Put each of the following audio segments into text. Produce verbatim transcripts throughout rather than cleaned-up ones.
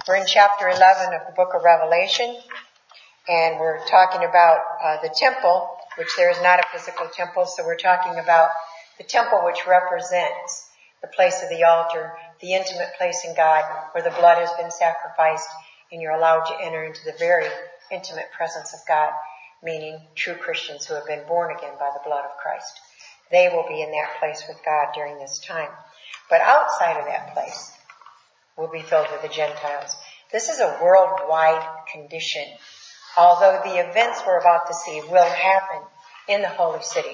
We're in chapter eleven of the book of Revelation, and we're talking about uh, the temple, which there is not a physical temple, so we're talking about the temple which represents the place of the altar, the intimate place in God where the blood has been sacrificed and you're allowed to enter into the very intimate presence of God, meaning true Christians who have been born again by the blood of Christ. They will be in that place with God during this time. But outside of that place will be filled with the Gentiles. This is a worldwide condition, although the events we're about to see will happen in the holy city.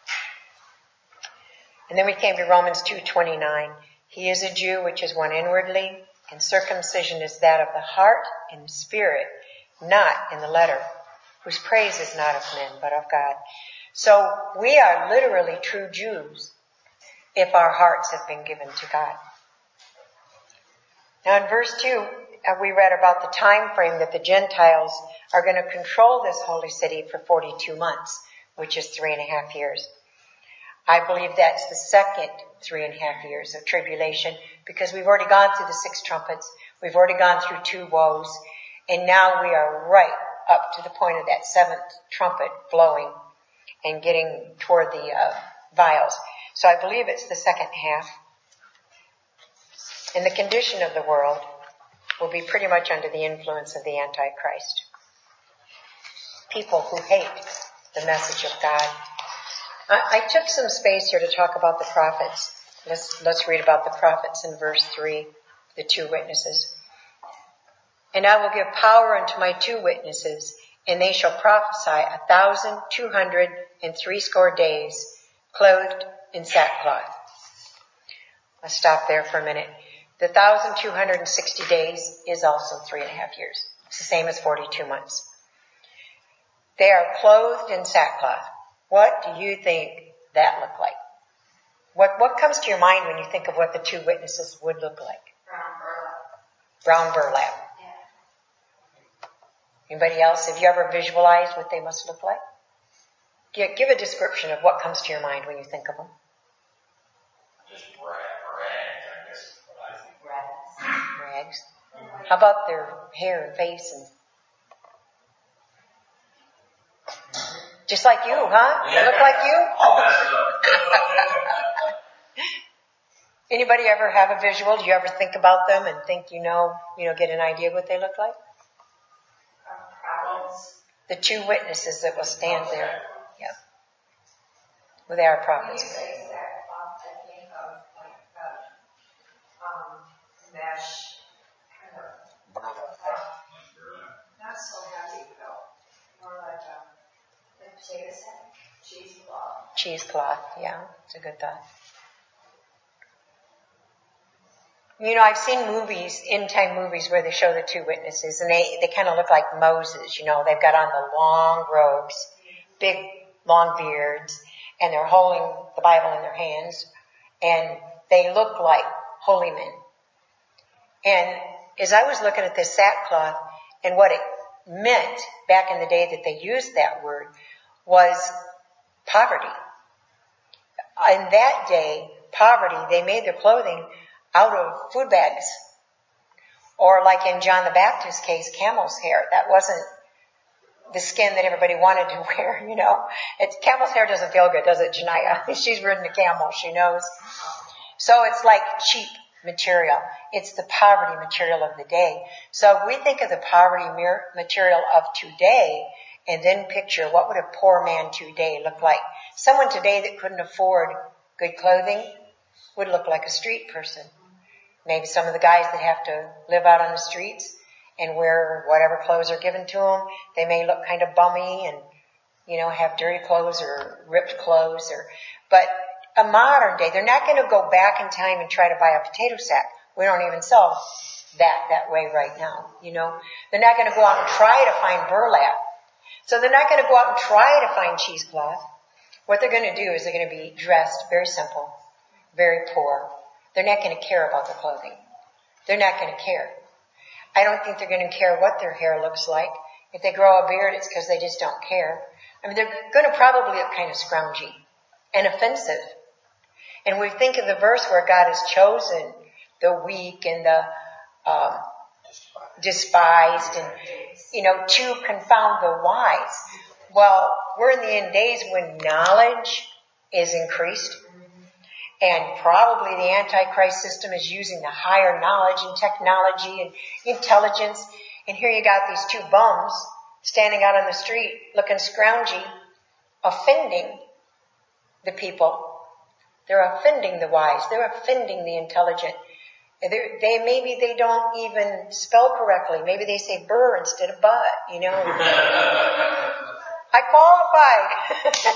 And then we came to Romans two twenty-nine. He is a Jew, which is one inwardly, and circumcision is that of the heart and the spirit, not in the letter, whose praise is not of men, but of God. So we are literally true Jews if our hearts have been given to God. Now in verse two, we read about the time frame that the Gentiles are going to control this holy city for forty-two months, which is three and a half years. I believe that's the second three and a half years of tribulation, because we've already gone through the six trumpets, we've already gone through two woes, and now we are right up to the point of that seventh trumpet blowing and getting toward the uh, vials. So I believe it's the second half. And the condition of the world will be pretty much under the influence of the Antichrist. People who hate the message of God. I, I took some space here to talk about the prophets. Let's, let's read about the prophets in verse three, the two witnesses. And I will give power unto my two witnesses, and they shall prophesy a thousand two hundred and threescore days, clothed in sackcloth. Let's stop there for a minute. The one thousand two hundred sixty days is also three and a half years. It's the same as forty-two months. They are clothed in sackcloth. What do you think that looked like? What what comes to your mind when you think of what the two witnesses would look like? Brown burlap. Brown burlap. Yeah. Anybody else? Have you ever visualized what they must look like? Give, give a description of what comes to your mind when you think of them. Just rags, I guess. Rags. Rags. How about their hair and face and... Just like you, huh? Yeah. Look like you? Oh, Anybody ever have a visual? Do you ever think about them and think you know, you know, get an idea of what they look like? Prophets. The two witnesses that will stand there. Yeah. Well, they are prophets. When you say sackcloth, I think of like uh, um, mesh, kind of not so heavy though, more like a like potato sack, cheesecloth. Cheesecloth, yeah, it's a good thought. You know, I've seen movies, end-time movies, where they show the two witnesses, and they, they kind of look like Moses, you know. They've got on the long robes, big, long beards, and they're holding the Bible in their hands, and they look like holy men. And as I was looking at this sackcloth, and what it meant back in the day that they used that word, was poverty. In that day, poverty, they made their clothing out of food bags. Or like in John the Baptist's case, camel's hair. That wasn't the skin that everybody wanted to wear, you know. It's, camel's hair doesn't feel good, does it, Janiyah? She's ridden a camel, she knows. So it's like cheap material. It's the poverty material of the day. So if we think of the poverty material of today, and then picture what would a poor man today look like. Someone today that couldn't afford good clothing would look like a street person. Maybe some of the guys that have to live out on the streets and wear whatever clothes are given to them, they may look kind of bummy and, you know, have dirty clothes or ripped clothes. Or, but a modern day, they're not going to go back in time and try to buy a potato sack. We don't even sell that that way right now, you know. They're not going to go out and try to find burlap. So they're not going to go out and try to find cheesecloth. What they're going to do is they're going to be dressed very simple, very poor. They're not going to care about their clothing. They're not going to care. I don't think they're going to care what their hair looks like. If they grow a beard, it's because they just don't care. I mean, they're going to probably look kind of scroungy and offensive. And we think of the verse where God has chosen the weak and the um, despised and, you know, to confound the wise. Well, we're in the end days when knowledge is increased, and probably the Antichrist system is using the higher knowledge and technology and intelligence. And here you got these two bums standing out on the street looking scroungy, offending the people. They're offending the wise. They're offending the intelligent. They're, they maybe they don't even spell correctly. Maybe they say burr instead of but, you know. I qualified.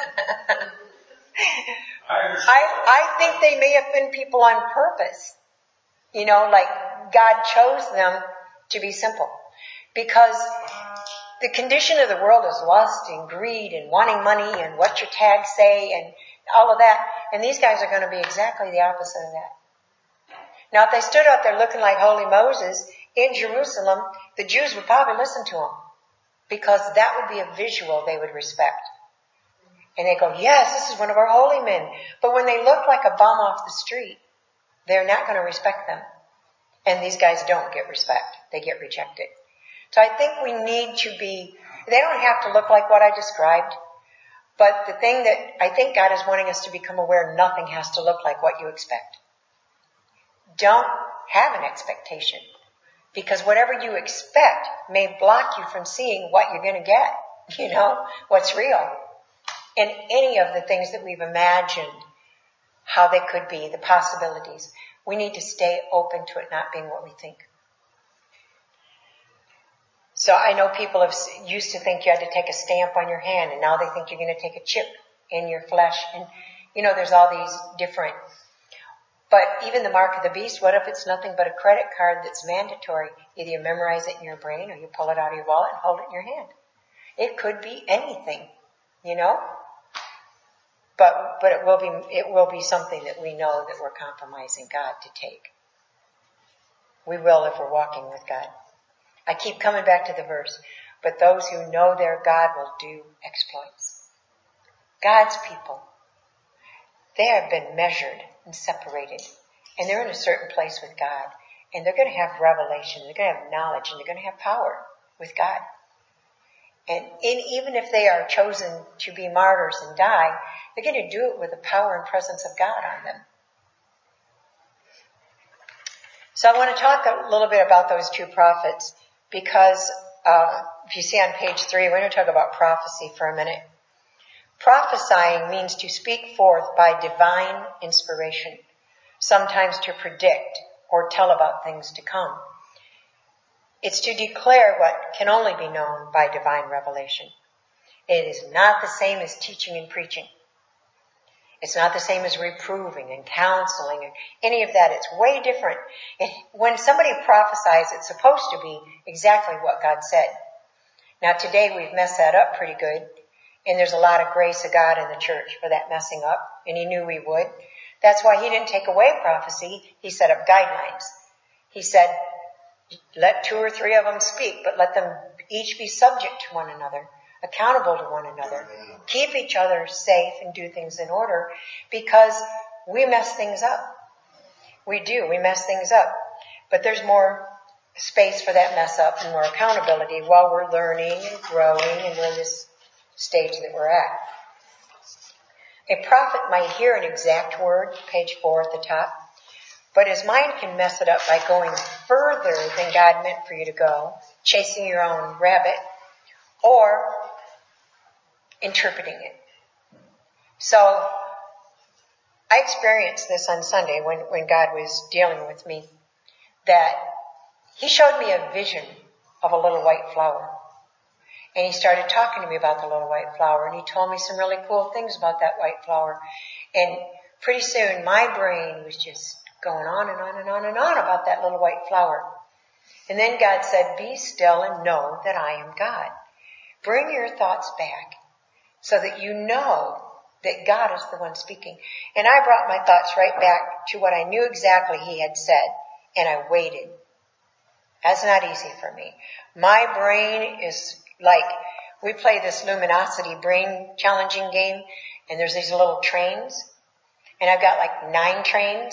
I, I think they may offend people on purpose. You know, like God chose them to be simple. Because the condition of the world is lust and greed and wanting money and what your tags say and all of that. And these guys are going to be exactly the opposite of that. Now, if they stood out there looking like holy Moses in Jerusalem, the Jews would probably listen to them. Because that would be a visual they would respect. And they go, yes, this is one of our holy men. But when they look like a bum off the street, they're not going to respect them. And these guys don't get respect. They get rejected. So I think we need to be, they don't have to look like what I described. But the thing that I think God is wanting us to become aware, nothing has to look like what you expect. Don't have an expectation. Because whatever you expect may block you from seeing what you're going to get. You know, what's real. And any of the things that we've imagined, how they could be, the possibilities. We need to stay open to it not being what we think. So I know people have used to think you had to take a stamp on your hand, and now they think you're going to take a chip in your flesh. And, you know, there's all these different. But even the mark of the beast, what if it's nothing but a credit card that's mandatory? Either you memorize it in your brain or you pull it out of your wallet and hold it in your hand. It could be anything, you know? But but it will be it will be something that we know that we're compromising God to take. We will if we're walking with God. I keep coming back to the verse. But those who know their God will do exploits. God's people, they have been measured and separated. And they're in a certain place with God. And they're going to have revelation. They're going to have knowledge. And they're going to have power with God. And in, even if they are chosen to be martyrs and die, they're going to do it with the power and presence of God on them. So I want to talk a little bit about those two prophets because uh, if you see on page three, we're going to talk about prophecy for a minute. Prophesying means to speak forth by divine inspiration, sometimes to predict or tell about things to come. It's to declare what can only be known by divine revelation. It is not the same as teaching and preaching. It's not the same as reproving and counseling and any of that. It's way different. It, when somebody prophesies, it's supposed to be exactly what God said. Now today we've messed that up pretty good. And there's a lot of grace of God in the church for that messing up. And he knew we would. That's why he didn't take away prophecy. He set up guidelines. He said, let two or three of them speak, but let them each be subject to one another, accountable to one another. Keep each other safe and do things in order because we mess things up. We do. We mess things up. But there's more space for that mess up and more accountability while we're learning and growing and we're in this stage that we're at. A prophet might hear an exact word, page four at the top, but his mind can mess it up by going further than God meant for you to go, chasing your own rabbit, or interpreting it. So I experienced this on Sunday when, when God was dealing with me, that he showed me a vision of a little white flower. And he started talking to me about the little white flower, and he told me some really cool things about that white flower. And pretty soon my brain was just going on and on and on and on about that little white flower. And then God said, be still and know that I am God. Bring your thoughts back so that you know that God is the one speaking. And I brought my thoughts right back to what I knew exactly he had said, and I waited. That's not easy for me. My brain is like, we play this Luminosity brain challenging game, and there's these little trains, and I've got like nine trains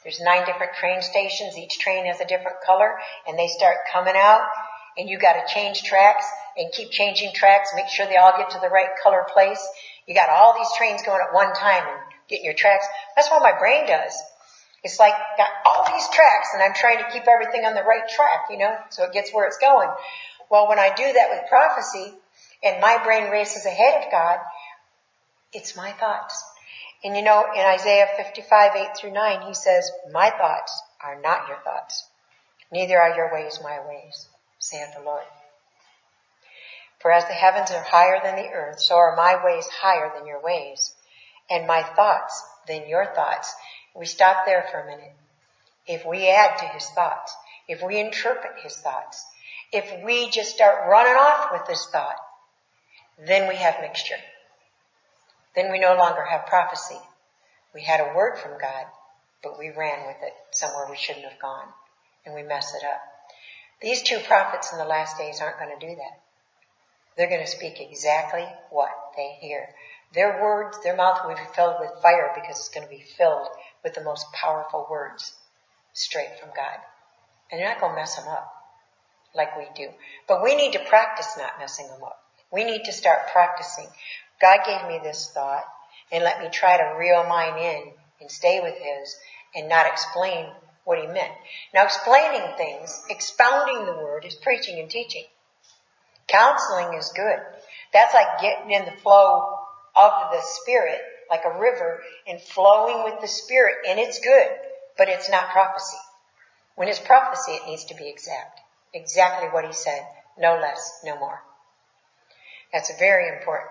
There's nine different train stations. Each train has a different color, and they start coming out, and you got to change tracks and keep changing tracks, make sure they all get to the right color place. You got all these trains going at one time and getting your tracks. That's what my brain does. It's like got all these tracks, and I'm trying to keep everything on the right track, you know, so it gets where it's going. Well, when I do that with prophecy, and my brain races ahead of God, it's my thoughts. And you know, in Isaiah fifty-five, eight through nine, he says, my thoughts are not your thoughts, neither are your ways my ways, saith the Lord. For as the heavens are higher than the earth, so are my ways higher than your ways, and my thoughts than your thoughts. We stop there for a minute. If we add to his thoughts, if we interpret his thoughts, if we just start running off with this thought, then we have mixture. Then we no longer have prophecy. We had a word from God, but we ran with it somewhere we shouldn't have gone, and we mess it up. These two prophets in the last days aren't going to do that. They're going to speak exactly what they hear. Their words, their mouth will be filled with fire because it's going to be filled with the most powerful words straight from God. And you're not going to mess them up like we do. But we need to practice not messing them up. We need to start practicing. God gave me this thought, and let me try to reel mine in and stay with his and not explain what he meant. Now, explaining things, expounding the word, is preaching and teaching. Counseling is good. That's like getting in the flow of the Spirit, like a river, and flowing with the Spirit, and it's good, but it's not prophecy. When it's prophecy, it needs to be exact. Exactly what he said, no less, no more. That's very important.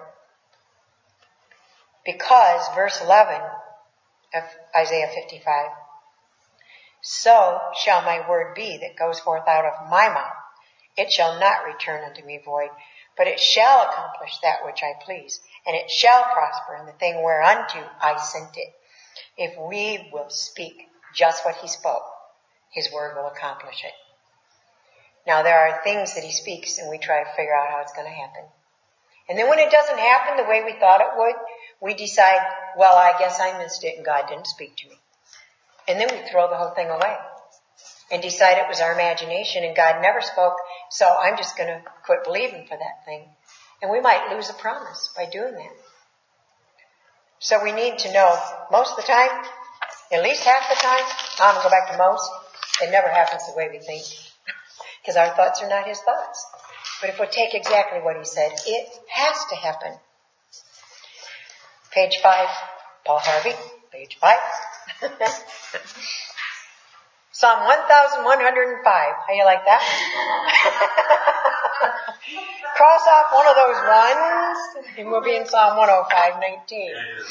Because, verse eleven of Isaiah fifty-five, so shall my word be that goes forth out of my mouth. It shall not return unto me void, but it shall accomplish that which I please, and it shall prosper in the thing whereunto I sent it. If we will speak just what he spoke, his word will accomplish it. Now, there are things that he speaks, and we try to figure out how it's going to happen. And then when it doesn't happen the way we thought it would, we decide, well, I guess I missed it and God didn't speak to me. And then we throw the whole thing away and decide it was our imagination and God never spoke, so I'm just going to quit believing for that thing. And we might lose a promise by doing that. So we need to know, most of the time, at least half the time, I'm going to go back to most, it never happens the way we think. Because our thoughts are not his thoughts. But if we take exactly what he said, it has to happen. Page five, Paul Harvey, page five. Psalm one thousand one hundred five. How you like that? Cross off one of those ones, and we'll be in Psalm one oh five, nineteen.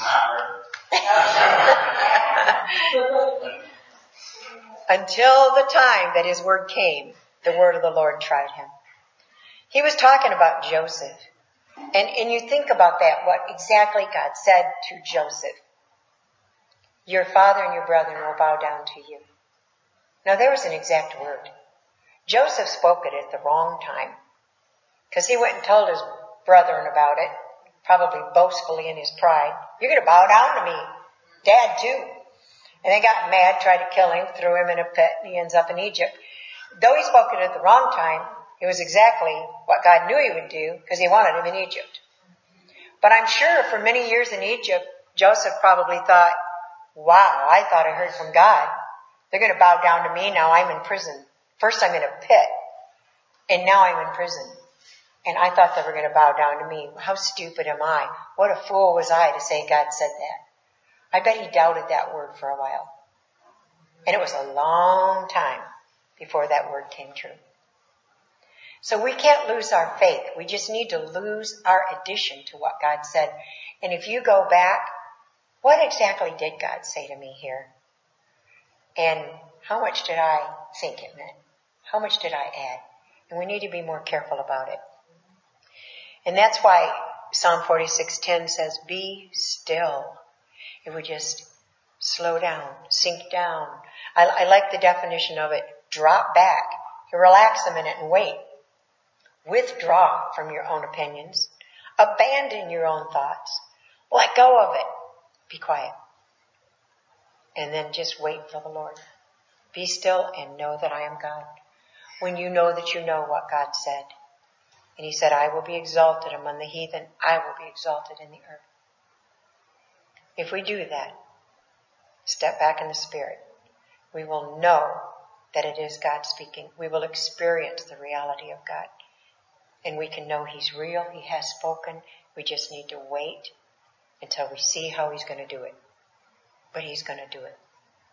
Until the time that his word came, the word of the Lord tried him. He was talking about Joseph. And, and you think about that, what exactly God said to Joseph. Your father and your brethren will bow down to you. Now there was an exact word. Joseph spoke it at the wrong time. Because he went and told his brethren about it, probably boastfully in his pride. You're going to bow down to me. Dad too. And they got mad, tried to kill him, threw him in a pit, and he ends up in Egypt. Though he spoke it at the wrong time, it was exactly what God knew he would do because he wanted him in Egypt. But I'm sure for many years in Egypt, Joseph probably thought, wow, I thought I heard from God. They're going to bow down to me. Now I'm in prison. First I'm in a pit, and now I'm in prison. And I thought they were going to bow down to me. How stupid am I? What a fool was I to say God said that. I bet he doubted that word for a while. And it was a long time before that word came true. So we can't lose our faith. We just need to lose our addition to what God said. And if you go back, what exactly did God say to me here? And how much did I think it meant? How much did I add? And we need to be more careful about it. And that's why Psalm forty-six ten says, be still. If we just slow down, sink down. I, I like the definition of it. Drop back. Relax a minute and wait. Withdraw from your own opinions. Abandon your own thoughts. Let go of it. Be quiet. And then just wait for the Lord. Be still and know that I am God. When you know that you know what God said. And he said, I will be exalted among the heathen. I will be exalted in the earth. If we do that, step back in the Spirit, we will know that it is God speaking. We will experience the reality of God. And we can know he's real. He has spoken. We just need to wait until we see how he's going to do it. But he's going to do it.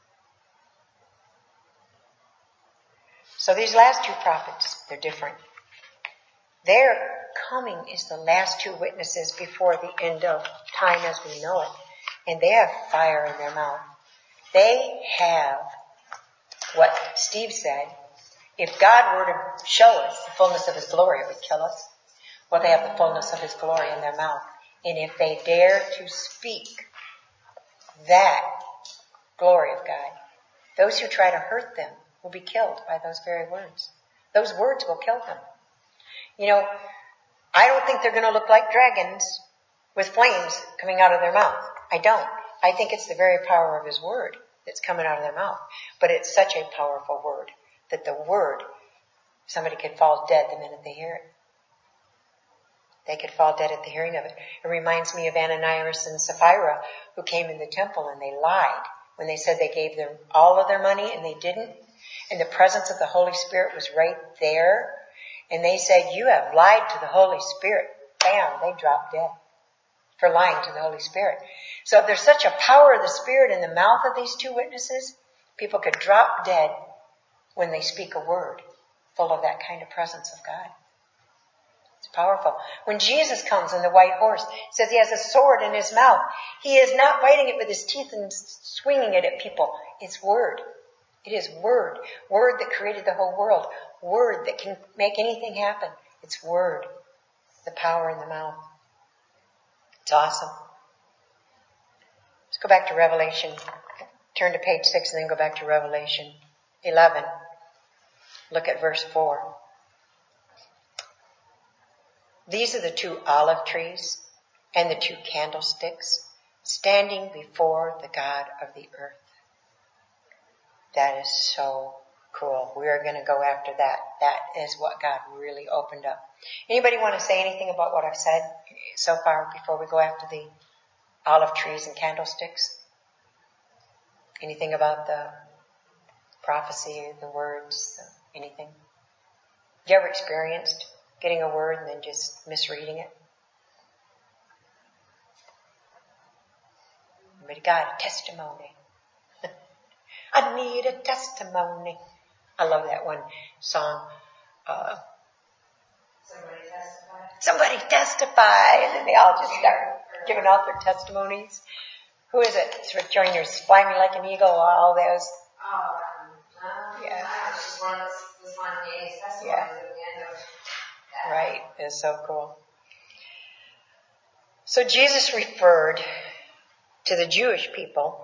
So these last two prophets, they're different. Their coming is the last two witnesses before the end of time as we know it. And they have fire in their mouth. They have what Steve said. If God were to show us the fullness of his glory, it would kill us. Well, they have the fullness of his glory in their mouth. And if they dare to speak that glory of God, those who try to hurt them will be killed by those very words. Those words will kill them. You know, I don't think they're going to look like dragons with flames coming out of their mouth. I don't. I think it's the very power of his word that's coming out of their mouth. But it's such a powerful word that the word, somebody could fall dead the minute they hear it. They could fall dead at the hearing of it. It reminds me of Ananias and Sapphira, who came in the temple and they lied when they said they gave them all of their money and they didn't. And the presence of the Holy Spirit was right there. And they said, you have lied to the Holy Spirit. Bam, they dropped dead for lying to the Holy Spirit. So if there's such a power of the Spirit in the mouth of these two witnesses, people could drop dead when they speak a word full of that kind of presence of God. It's powerful. When Jesus comes on the white horse, it says he has a sword in his mouth. He is not biting it with his teeth and swinging it at people. It's word. It is word. Word that created the whole world. Word that can make anything happen. It's word. The power in the mouth. It's awesome. Let's go back to Revelation. Turn to page six and then go back to Revelation eleven. Look at verse four. These are the two olive trees and the two candlesticks standing before the God of the earth. That is so cool. We are going to go after that. That is what God really opened up. Anybody want to say anything about what I've said so far before we go after the olive trees and candlesticks? Anything about the prophecy, the words, anything? You ever experienced getting a word and then just misreading it? Anybody got a testimony? I need a testimony. I love that one song. Uh, Somebody testify. Somebody testify. And then they all just start giving out their testimonies. Who is it? It's Rick Joyner's Fly Me Like an Eagle, all those. Oh, um, um, Yeah. I was just one of those, was one of Danny's testimonies Yeah. at the end of that. Right. It's so cool. So Jesus referred to the Jewish people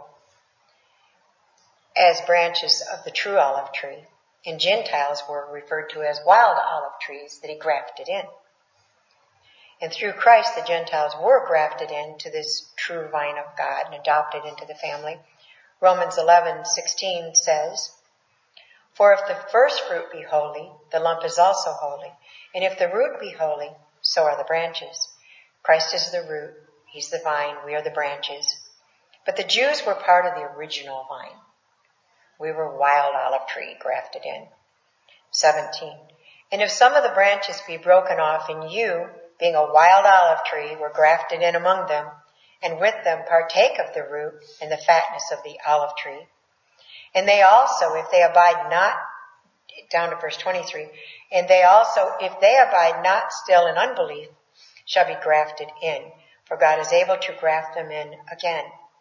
as branches of the true olive tree, and Gentiles were referred to as wild olive trees that he grafted in. And through Christ, the Gentiles were grafted into this true vine of God and adopted into the family. Romans eleven sixteen says, for if the first fruit be holy, the lump is also holy. And if the root be holy, so are the branches. Christ is the root, he's the vine, we are the branches. But the Jews were part of the original vine. We were wild olive tree grafted in. seventeen. And if some of the branches be broken off, and you, being a wild olive tree, were grafted in among them, and with them partake of the root and the fatness of the olive tree. And they also, if they abide not, down to verse twenty-three, and they also, if they abide not still in unbelief, shall be grafted in, for God is able to graft them in again.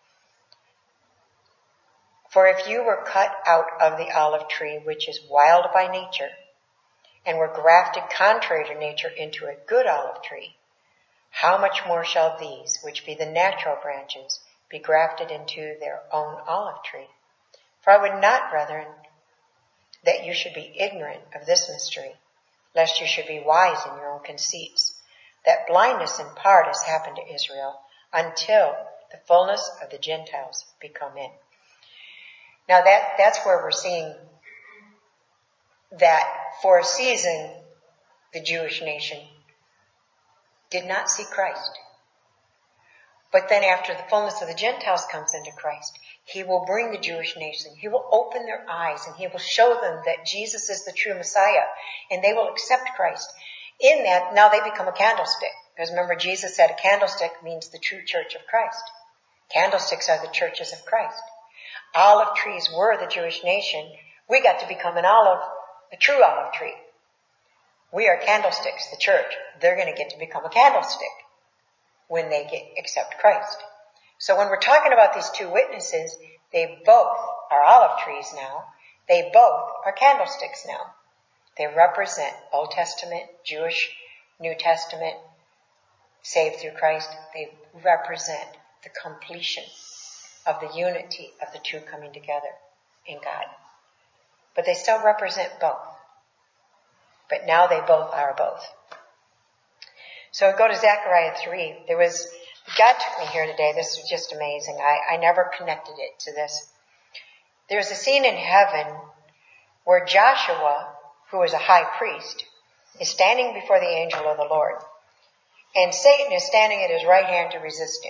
For if you were cut out of the olive tree, which is wild by nature, and were grafted contrary to nature into a good olive tree, how much more shall these, which be the natural branches, be grafted into their own olive tree? For I would not, brethren, that you should be ignorant of this mystery, lest you should be wise in your own conceits, that blindness in part has happened to Israel, until the fullness of the Gentiles be come in. Now that, that's where we're seeing that for a season, the Jewish nation did not see Christ. But then after the fullness of the Gentiles comes into Christ, he will bring the Jewish nation. He will open their eyes and he will show them that Jesus is the true Messiah and they will accept Christ. In that, now they become a candlestick. Because remember, Jesus said a candlestick means the true church of Christ. Candlesticks are the churches of Christ. Olive trees were the Jewish nation. We got to become an olive, a true olive tree. We are candlesticks, the church. They're going to get to become a candlestick when they get accept Christ. So when we're talking about these two witnesses, they both are olive trees now. They both are candlesticks now. They represent Old Testament, Jewish, New Testament, saved through Christ. They represent the completion of the unity of the two coming together in God. But they still represent both. But now they both are both. So go to Zechariah three. There was, God took me here today. This was just amazing. I, I never connected it to this. There's a scene in heaven where Joshua, who is a high priest, is standing before the angel of the Lord. And Satan is standing at his right hand to resist him.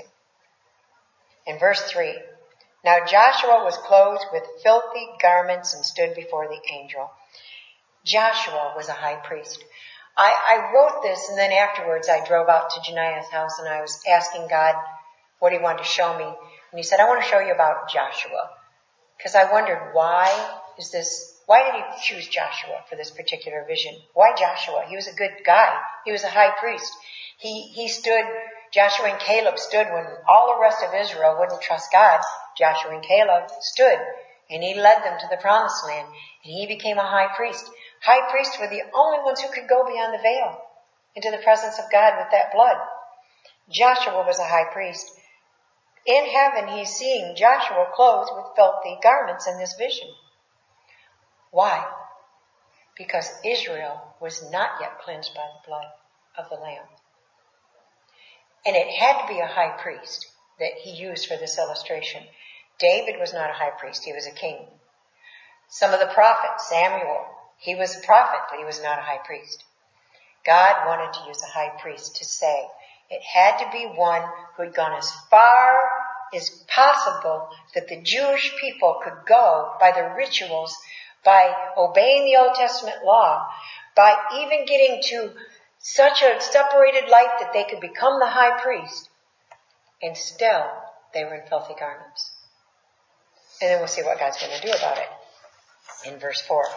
In verse three, now Joshua was clothed with filthy garments and stood before the angel. Joshua was a high priest. I, I wrote this, and then afterwards I drove out to Janiah's house and I was asking God what he wanted to show me. And he said, I want to show you about Joshua. Because I wondered, why is this, why did he choose Joshua for this particular vision? Why Joshua? He was a good guy. He was a high priest. He, he stood, Joshua and Caleb stood when all the rest of Israel wouldn't trust God. Joshua and Caleb stood, and he led them to the promised land, and he became a high priest. High priests were the only ones who could go beyond the veil into the presence of God with that blood. Joshua was a high priest. In heaven, he's seeing Joshua clothed with filthy garments in this vision. Why? Because Israel was not yet cleansed by the blood of the Lamb. And it had to be a high priest that he used for this illustration. David was not a high priest, he was a king. Some of the prophets, Samuel, he was a prophet, but he was not a high priest. God wanted to use a high priest to say it had to be one who had gone as far as possible that the Jewish people could go by the rituals, by obeying the Old Testament law, by even getting to such a separated life that they could become the high priest, and still they were in filthy garments. And then we'll see what God's going to do about it in verse four.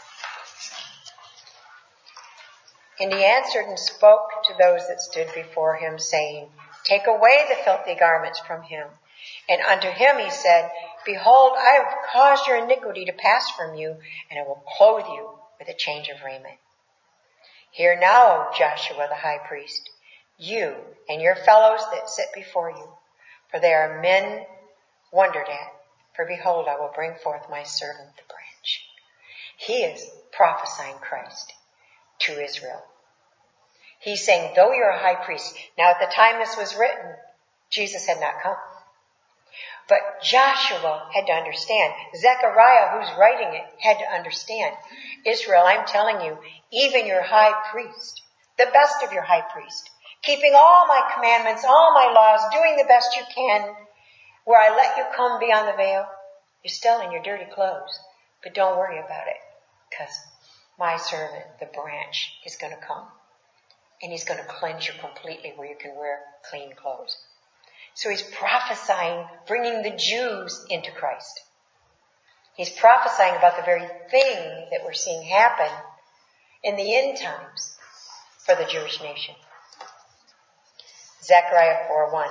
And he answered and spoke to those that stood before him, saying, take away the filthy garments from him. And unto him he said, behold, I have caused your iniquity to pass from you, and I will clothe you with a change of raiment. Hear now, O Joshua the high priest, you and your fellows that sit before you, for they are men wondered at. For behold, I will bring forth my servant the branch. He is prophesying Christ to Israel. He's saying, though you're a high priest, now at the time this was written, Jesus had not come. But Joshua had to understand. Zechariah, who's writing it, had to understand. Israel, I'm telling you, even your high priest, the best of your high priest, keeping all my commandments, all my laws, doing the best you can, where I let you come beyond the veil, you're still in your dirty clothes. But don't worry about it, because my servant, the branch, is going to come. And he's going to cleanse you completely where you can wear clean clothes. So he's prophesying, bringing the Jews into Christ. He's prophesying about the very thing that we're seeing happen in the end times for the Jewish nation. Zechariah four one.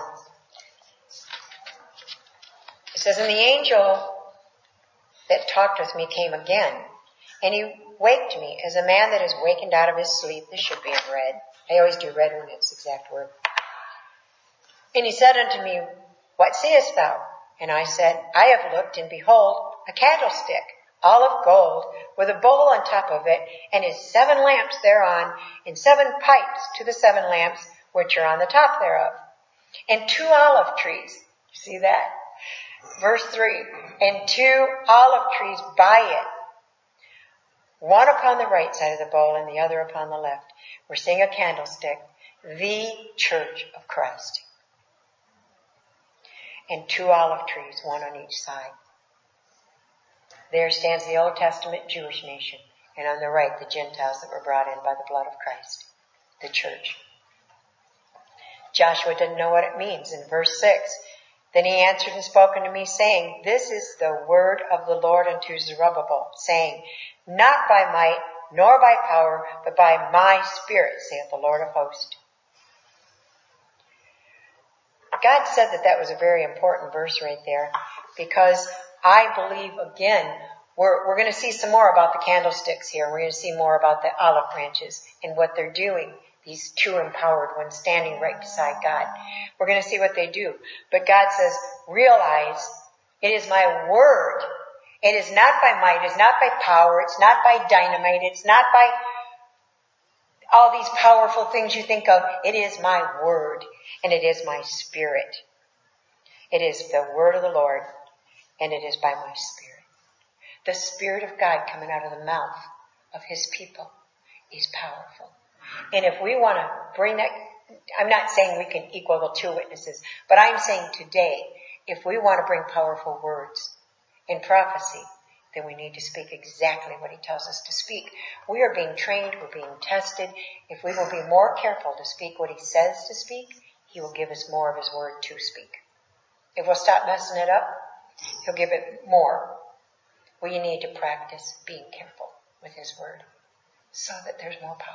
It says, and the angel that talked with me came again, and he waked me as a man that is wakened out of his sleep. This should be in red. I always do red when it's the exact word. And he said unto me, what seest thou? And I said, I have looked, and behold, a candlestick, all of gold, with a bowl on top of it, and his seven lamps thereon, and seven pipes to the seven lamps, which are on the top thereof. And two olive trees. You see that? Verse three, and two olive trees by it, one upon the right side of the bowl and the other upon the left. We're seeing a candlestick, the church of Christ. And two olive trees, one on each side. There stands the Old Testament Jewish nation, and on the right the Gentiles that were brought in by the blood of Christ, the church. Joshua didn't know what it means in verse six. Then he answered and spoke unto me, saying, This is the word of the Lord unto Zerubbabel, saying, Not by might, nor by power, but by my Spirit, saith the Lord of hosts. God said that that was a very important verse right there, because I believe, again, we're, we're going to see some more about the candlesticks here. We're going to see more about the olive branches and what they're doing. These two empowered ones standing right beside God. We're going to see what they do. But God says, realize it is my word. It is not by might. It's not by power. It's not by dynamite. It's not by all these powerful things you think of. It is my word, and it is my Spirit. It is the word of the Lord, and it is by my Spirit. The Spirit of God coming out of the mouth of His people is powerful. And if we want to bring that, I'm not saying we can equal the two witnesses, but I'm saying today, if we want to bring powerful words in prophecy, then we need to speak exactly what He tells us to speak. We are being trained, we're being tested. If we will be more careful to speak what He says to speak, He will give us more of His word to speak. If we'll stop messing it up, He'll give it more. We need to practice being careful with His word so that there's more power.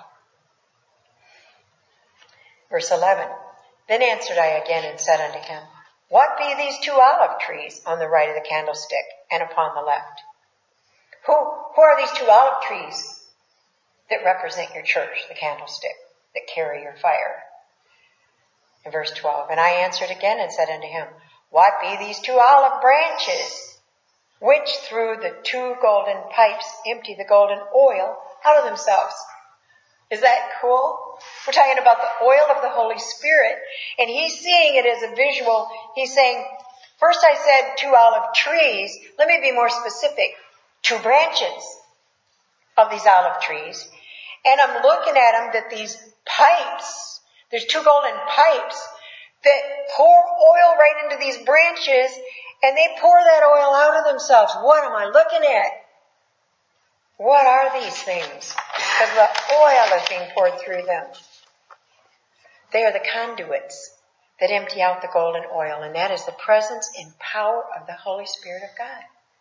Verse eleven, Then answered I again and said unto him, What be these two olive trees on the right of the candlestick and upon the left? Who, who are these two olive trees that represent your church, the candlestick, that carry your fire? In verse twelve, And I answered again and said unto him, What be these two olive branches, which through the two golden pipes empty the golden oil out of themselves? Is that cool? We're talking about the oil of the Holy Spirit, and he's seeing it as a visual. He's saying, first I said two olive trees. Let me be more specific. Two branches of these olive trees. And I'm looking at them that these pipes, there's two golden pipes that pour oil right into these branches, and they pour that oil out of themselves. What am I looking at? What are these things? Because the oil is being poured through them. They are the conduits that empty out the golden oil, and that is the presence and power of the Holy Spirit of God.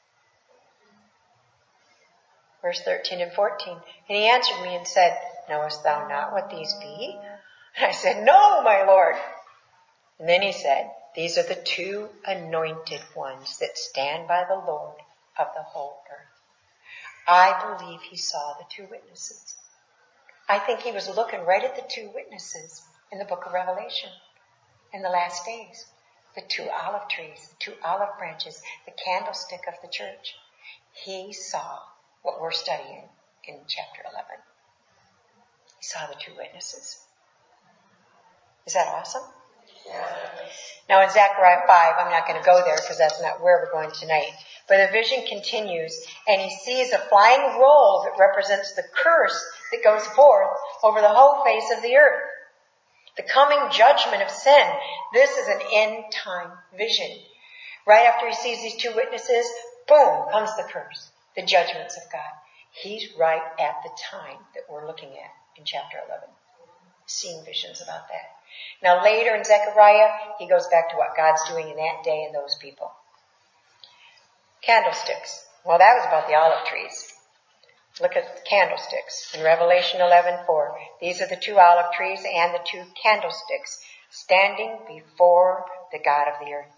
Verse thirteen and fourteen. And he answered me and said, Knowest thou not what these be? And I said, No, my Lord. And then he said, These are the two anointed ones that stand by the Lord of the whole earth. I believe he saw the two witnesses. I think he was looking right at the two witnesses in the book of Revelation in the last days. The two olive trees, the two olive branches, the candlestick of the church. He saw what we're studying in chapter eleven. He saw the two witnesses. Is that awesome? Yeah. Now in Zechariah five, I'm not going to go there because that's not where we're going tonight. But the vision continues, and he sees a flying roll that represents the curse that goes forth over the whole face of the earth. The coming judgment of sin. This is an end time vision. Right after he sees these two witnesses, boom, comes the curse, the judgments of God. He's right at the time that we're looking at in chapter eleven. Seeing visions about that. Now later in Zechariah, he goes back to what God's doing in that day and those people. Candlesticks. Well, that was about the olive trees. Look at the candlesticks. In Revelation eleven four, these are the two olive trees and the two candlesticks standing before the God of the earth.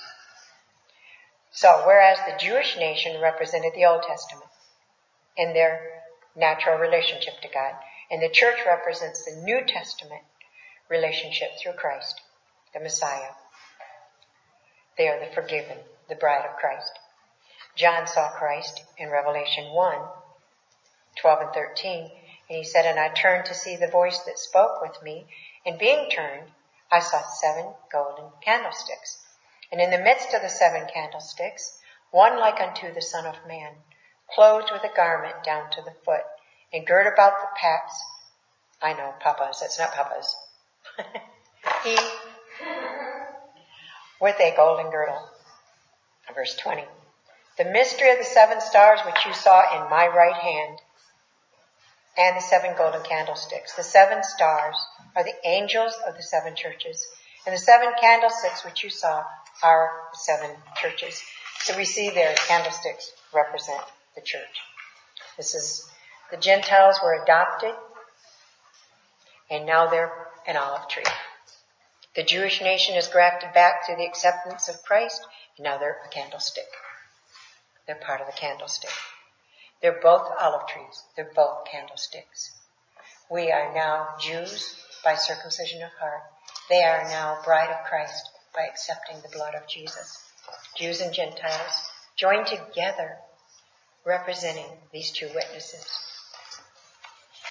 So, whereas the Jewish nation represented the Old Testament in their natural relationship to God, and the church represents the New Testament relationship through Christ, the Messiah. They are the forgiven, the bride of Christ. John saw Christ in Revelation one, twelve and thirteen, and he said, And I turned to see the voice that spoke with me, and being turned, I saw seven golden candlesticks. And in the midst of the seven candlesticks, one like unto the Son of Man, clothed with a garment down to the foot, and girt about the paps. I know, papas, that's not papas. He, with a golden girdle. Verse twenty. The mystery of the seven stars which you saw in my right hand, and the seven golden candlesticks. The seven stars are the angels of the seven churches, and the seven candlesticks which you saw are the seven churches. So we see there candlesticks represent the church. This is, the Gentiles were adopted, and now they're an olive tree. The Jewish nation is grafted back through the acceptance of Christ, and now they're a candlestick. They're part of the candlestick. They're both olive trees. They're both candlesticks. We are now Jews by circumcision of heart. They are now bride of Christ by accepting the blood of Jesus. Jews and Gentiles joined together representing these two witnesses.